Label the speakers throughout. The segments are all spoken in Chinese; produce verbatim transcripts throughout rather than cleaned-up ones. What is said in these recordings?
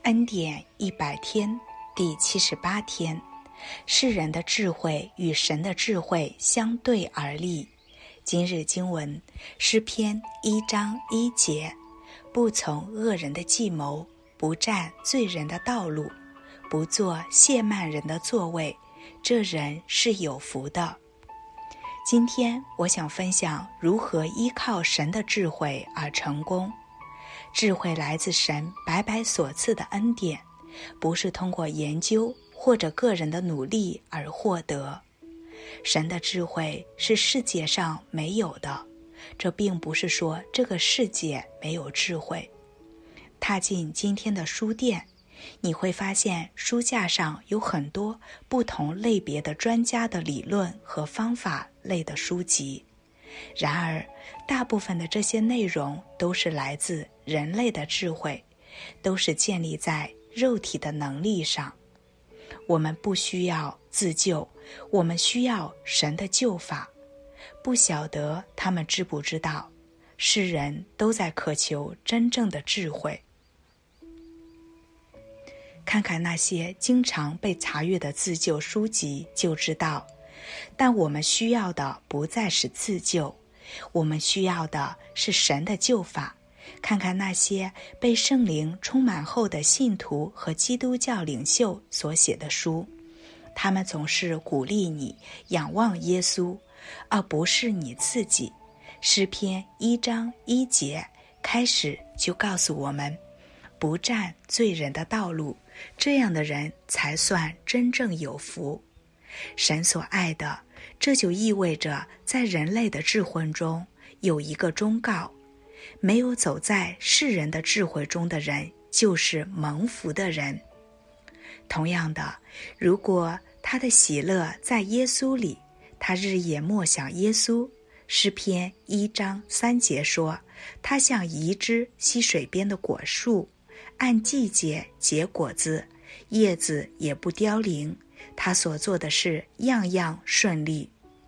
Speaker 1: 恩典一百天第七十八天，世人的智慧与神的智慧相对而立。今日经文，诗篇一章一节，不从恶人的计谋，不占罪人的道路，不坐亵慢人的座位，这人是有福的。今天我想分享如何依靠神的智慧而成功。智慧来自神白白所赐的恩典，不是通过研究或者个人的努力而获得。神的智慧是世界上没有的，这并不是说这个世界没有智慧。踏进今天的书店，你会发现书架上有很多不同类别的专家的理论和方法类的书籍。然而，大部分的这些内容都是来自人类的智慧，都是建立在肉体的能力上。我们不需要自救，我们需要神的救法。不晓得他们知不知道，世人都在渴求真正的智慧。看看那些经常被查阅的自救书籍就知道，但我们需要的不再是自救，我们需要的是神的救法。看看那些被圣灵充满后的信徒和基督教领袖所写的书，他们总是鼓励你仰望耶稣，而不是你自己。诗篇一章一节开始就告诉我们，不占罪人的道路，这样的人才算真正有福。神所爱的，这就意味着在人类的智慧中有一个忠告，没有走在世人的智慧中的人就是蒙福的人。同样的，如果他的喜乐在耶稣里，他日夜默想耶稣，诗篇一章三节说，他像一枝溪水边的果树，按季节结果子，叶子也不凋零，他所做的事样样顺利。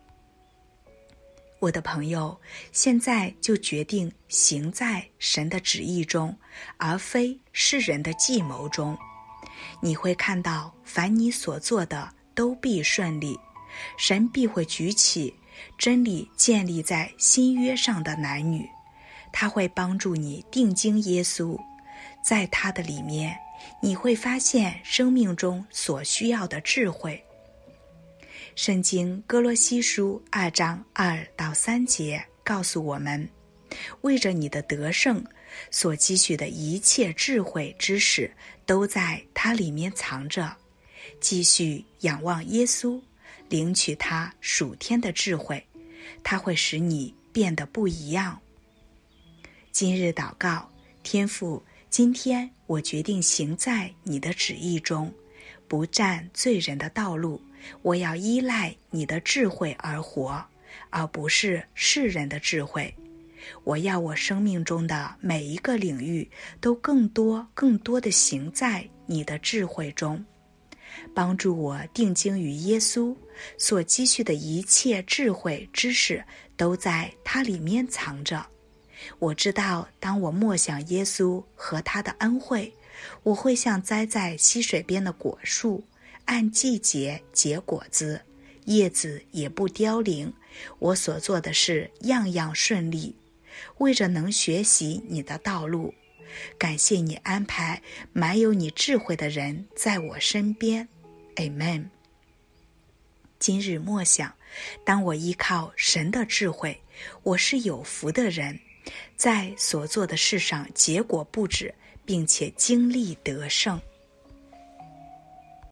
Speaker 1: 我的朋友，现在就决定行在神的旨意中，而非世人的计谋中。你会看到，凡你所做的都必顺利。神必会举起真理建立在新约上的男女，他会帮助你定睛耶稣，在他的里面，你会发现生命中所需要的智慧。圣经哥罗西书二章二到三节告诉我们，为着你的得胜，所积蓄的一切智慧知识都在它里面藏着。继续仰望耶稣，领取他属天的智慧，它会使你变得不一样。今日祷告，天父，今天我决定行在你的旨意中，不占罪人的道路，我要依赖你的智慧而活，而不是世人的智慧。我要我生命中的每一个领域都更多更多地行在你的智慧中，帮助我定睛于耶稣，所积蓄的一切智慧知识都在它里面藏着。我知道，当我默想耶稣和他的恩惠，我会像栽在溪水边的果树，按季节结果子，叶子也不凋零，我所做的事样样顺利。为着能学习你的道路，感谢你安排满有你智慧的人在我身边。 Amen。 今日默想，当我依靠神的智慧，我是有福的人，在所做的事上结果不止，并且经历得胜。